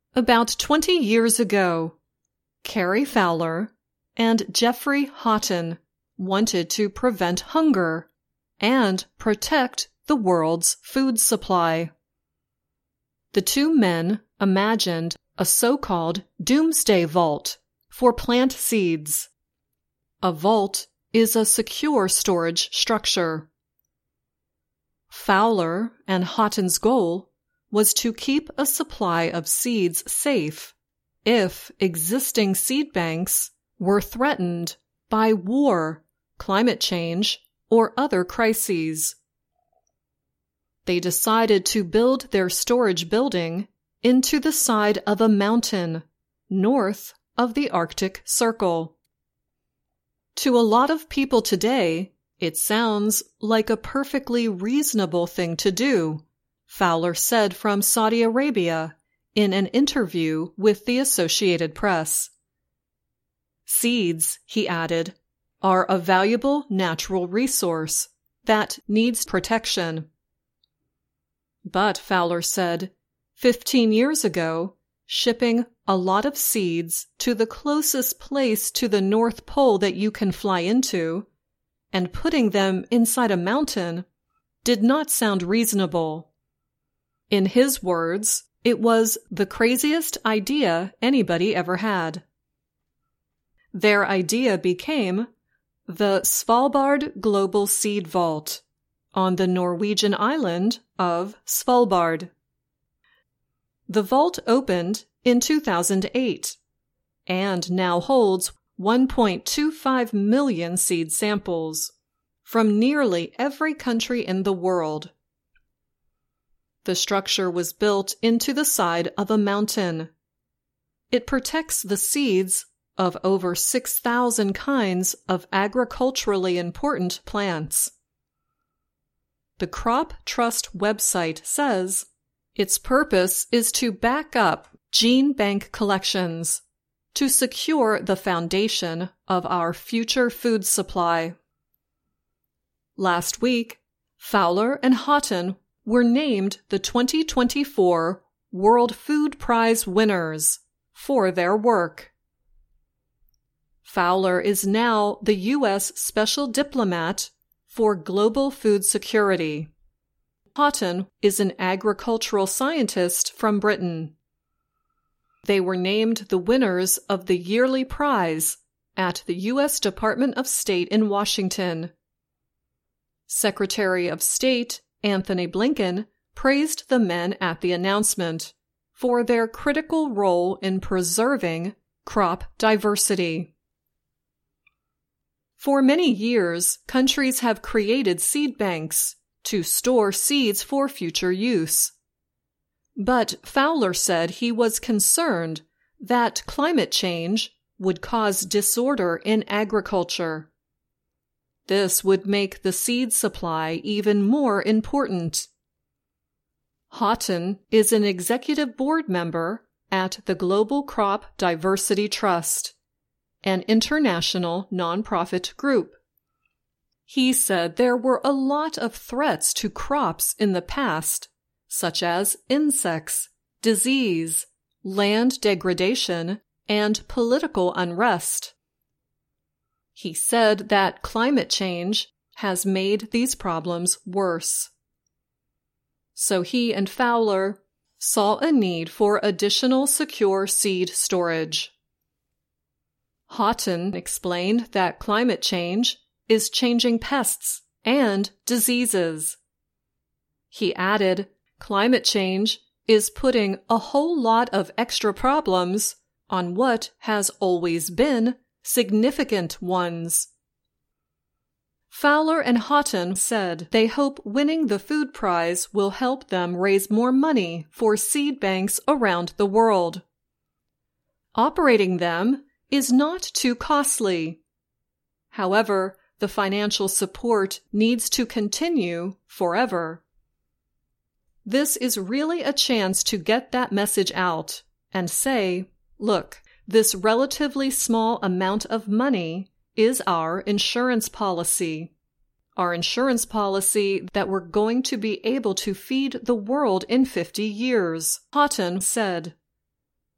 About 20 years ago, Cary Fowler and Geoffrey Houghton wanted to prevent hunger and protect the world's food supply. The two men imagined a so-called doomsday vault for plant seeds. A vault is a secure storage structure. Fowler and Houghton's goal was to keep a supply of seeds safe if existing seed banks were threatened by war, climate change, or other crises. They decided to build their storage building into the side of a mountain north of the Arctic Circle. To a lot of people today, it sounds like a perfectly reasonable thing to do, Fowler said from Saudi Arabia in an interview with the Associated Press. Seeds, he added, are a valuable natural resource that needs protection. But, Fowler said, 15 years ago, shipping a lot of seeds to the closest place to the North Pole that you can fly into and putting them inside a mountain did not sound reasonable. In his words, it was the craziest idea anybody ever had. Their idea became the Svalbard Global Seed Vault on the Norwegian island of Svalbard. The vault opened in 2008 and now holds 1.25 million seed samples from nearly every country in the world. The structure was built into the side of a mountain. It protects the seeds of over 6,000 kinds of agriculturally important plants. The Crop Trust website says its purpose is to back up gene bank collections to secure the foundation of our future food supply. Last week, Fowler and Houghton were named the 2024 World Food Prize winners for their work. Fowler is now the U.S. Special Diplomat for Global Food Security. Houghton is an agricultural scientist from Britain. They were named the winners of the yearly prize at the U.S. Department of State in Washington. Secretary of State Anthony Blinken praised the men at the announcement for their critical role in preserving crop diversity. For many years, countries have created seed banks to store seeds for future use. But Fowler said he was concerned that climate change would cause disorder in agriculture. This would make the seed supply even more important. Houghton is an executive board member at the Global Crop Diversity Trust, an international nonprofit group. He said there were a lot of threats to crops in the past, such as insects, disease, land degradation, and political unrest. He said that climate change has made these problems worse. So he and Fowler saw a need for additional secure seed storage. Houghton explained that climate change is changing pests and diseases. He added, climate change is putting a whole lot of extra problems on what has always been significant ones. Fowler and Houghton said they hope winning the food prize will help them raise more money for seed banks around the world. Operating them is not too costly. However, the financial support needs to continue forever. This is really a chance to get that message out and say, look, this relatively small amount of money is our insurance policy. Our insurance policy that we're going to be able to feed the world in 50 years, Houghton said.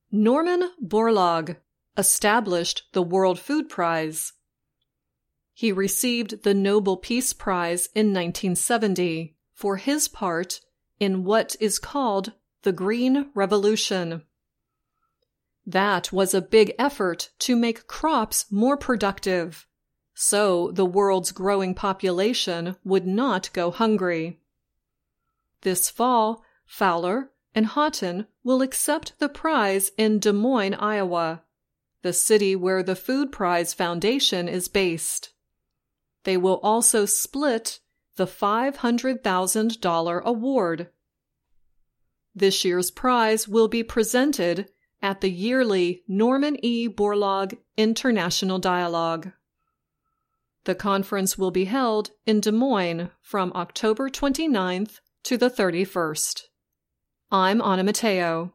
Norman Borlaug established the World Food Prize. He received the Nobel Peace Prize in 1970 for his part in what is called the Green Revolution. That was a big effort to make crops more productive, so the world's growing population would not go hungry. This fall, Fowler and Houghton will accept the prize in Des Moines, Iowa, the city where the Food Prize Foundation is based. They will also split the $500,000 award. This year's prize will be presented at the yearly Norman E. Borlaug International Dialogue. The conference will be held in Des Moines from October 29th to the 31st. I'm Anna Mateo.